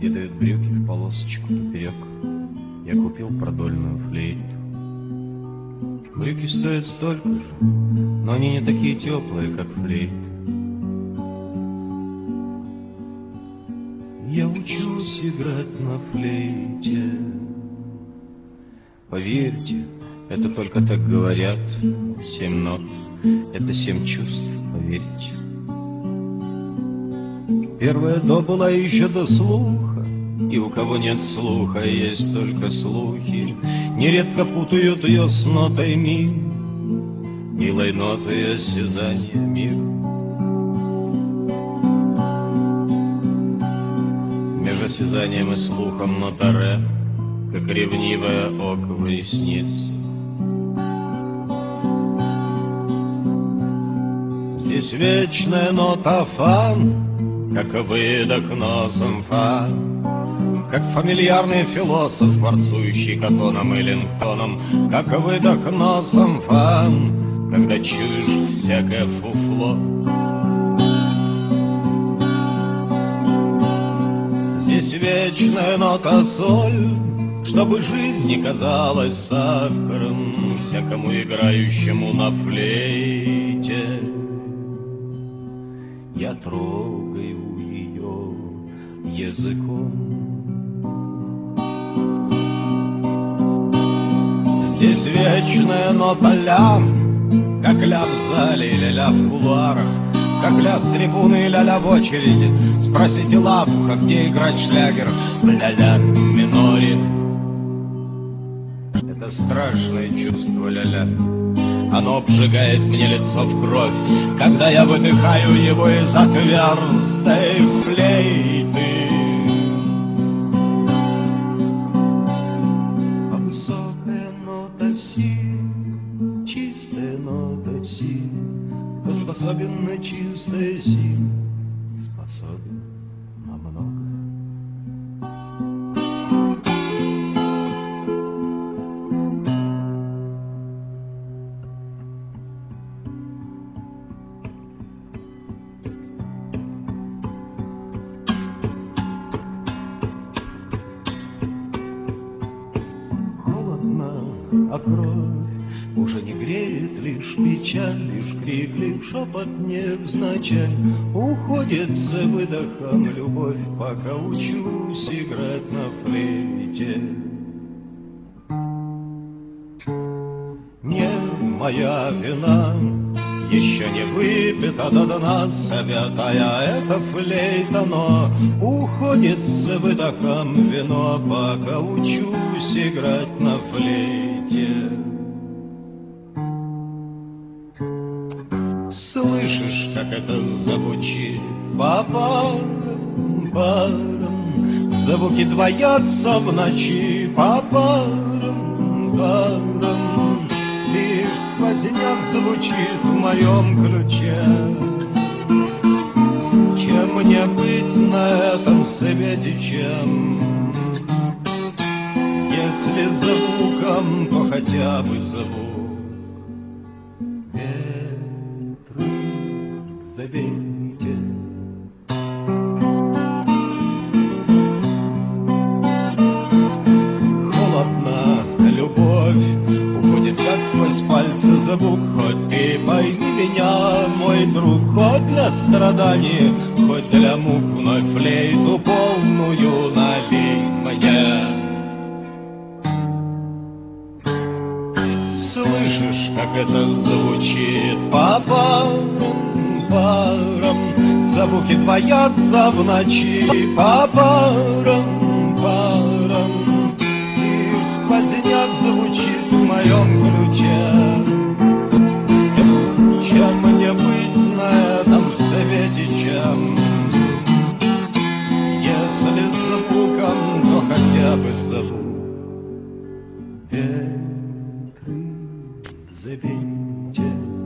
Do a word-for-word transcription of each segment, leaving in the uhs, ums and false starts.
где дают брюки в полосочку поперек, я купил продольную флейту. Брюки стоят столько же, но они не такие теплые, как флейта. Я учусь играть на флейте. Поверьте, это только так говорят. Семь нот — это семь чувств, поверьте. Первая до была еще до слуха, и у кого нет слуха, есть только слухи. Нередко путают ее с нотой ми, милой нотой осязания мира. Между осязанием и слухом нота ре, как ревнивое око в реснице. Здесь вечная нота фа, как выдох носом фа, как фамильярный философ, ворцующий катоном и лингтоном, как выдох носом фа, когда чуешь всякое фуфло. Здесь вечная нота соль, чтобы жизнь не казалась сахаром всякому играющему на флейте. Я трогаю ее языком. Здесь вечная нота ля, как ля в зале или ля в кулуарах, как ля с трибуны и ля-ля в очереди. Спросите Лапуха, где играть шлягер в ля-ля миноре. Это страшное чувство ля-ля. Оно обжигает мне лицо в кровь, когда я выдыхаю его из отверстой флейты. А высокая нота си, чистая нота си, кто способен на чистое си, способен на многое. А кровь уже не греет, лишь печаль, лишь крик, лишь шепот невзначай. Уходит с выдохом любовь, пока учусь играть на флейте. Не моя вина, еще не выпита до дна святая эта флейта, но уходит с выдохом вино, пока учусь играть на флейте. Слышишь, как это звучит по парам, парам, звуки двоятся в ночи по парам, парам. Лишь сквозняк звучит в моем ключе. Чем мне быть на этом свете, чем? Если звуком, то хотя бы звук. Ветры, завейте. Холодна любовь, уходит как сквозь пальцы звук. Хоть ты пойми меня, мой друг, хоть для страданий, хоть для мук, вновь флейту полную налей мне. Слышишь, как это звучит по парам, парам, звуки двоятся в ночи по парам, парам. И сквозняк звучит в моем ключе. Чем мне быть на этом свете, чем? Если звуком, то хотя бы звук. Завейте.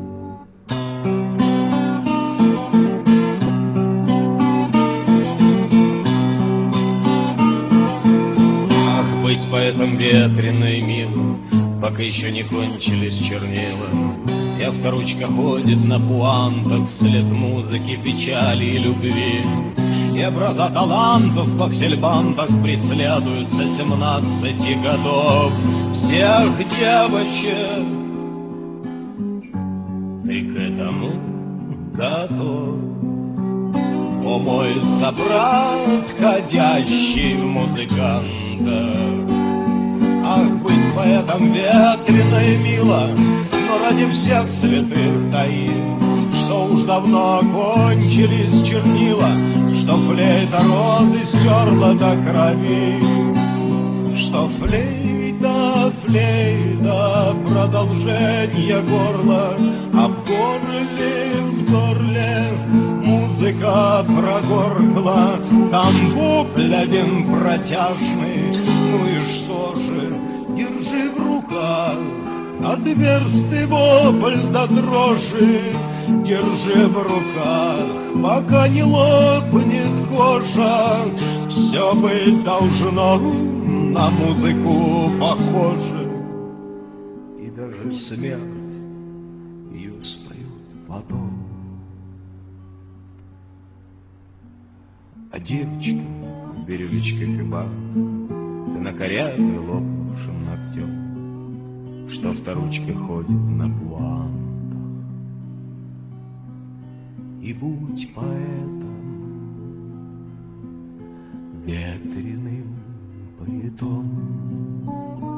Ах, быть поэтом ветрено и мило, пока еще не кончились чернила. И авторучка ходит на пуантах вслед музыки, печали и любви. Образа талантов в аксельбантах преследуют со семнадцати годов всех девочек. Ты к этому готов? О, мой собрат, ходящий в музыкантах! Ах, быть поэтом ветрено и мило, но ради всех святых таим, что уж давно кончились чернила, что флейта роды стерла до крови, что флейта, флейта, продолжение горла, а в горле, в горле музыка прогоркла, там вопль один протяжный, ну и что же, держи в руках отверстый вопль до дрожи, держи в руках, пока не лопнет кожа, все быть должно на музыку похоже, и даже смерть ее споет потом. А девочка в бирюлечках и бах, ты на корявый лопнувшим ногтем, что вторучка ходит на пуантах. И будь поэтом ветреным поэтом.